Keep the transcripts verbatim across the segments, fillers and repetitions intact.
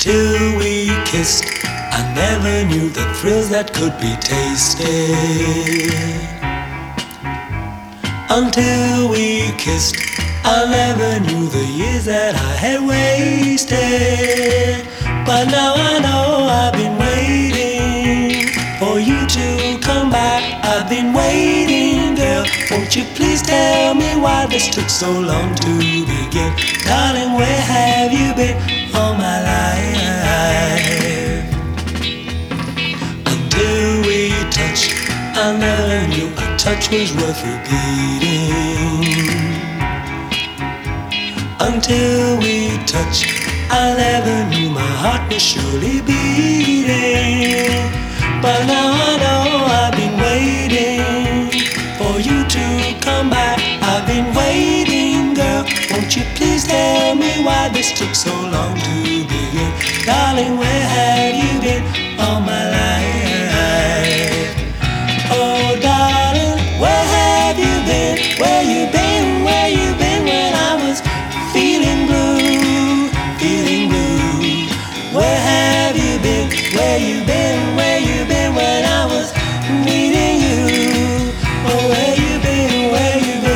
Until we kissed, I never knew the thrills that could be tasted. Until we kissed, I never knew the years that I had wasted. But now I know I've been waiting for you to come back. I've been waiting, girl. Won't you please tell me why this took so long to begin? Darling, where have you been all my life? Until we touched, I never knew a touch was worth repeating. Until we touched, I never knew my heart was surely beating. But now I know I've been waiting for you to come back. I've been waiting, girl. Won't you please tell me why this took so long to begin? Darling, where have you been all my life? Oh, darling, where have you been? Where you been? Where you been when I was feeling blue, feeling blue? Where have you been? Where you been? Where you been when I was needing you? Oh, where you been? Where you been?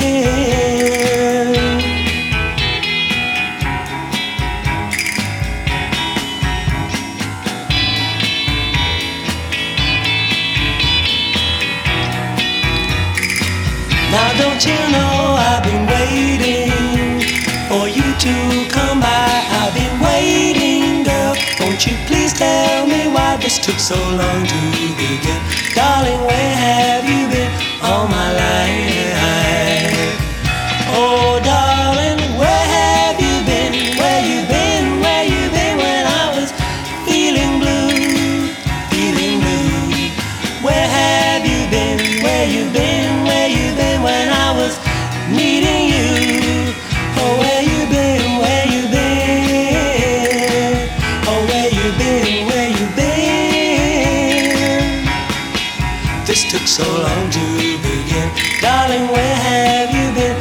Now don't you know I've been waiting for you to come by. I've been waiting, girl. Won't you please tell me why this took so long to begin? Darling, where have you been all my life? Oh, darling, where have you been? Where you been? Where you been when I was feeling blue, feeling blue? Where have you been? Where you been? Where you been when I was needing you? Oh, where you been? Where you been? Oh, where you been? Where you been? This took so long to begin. Darling, where have you been?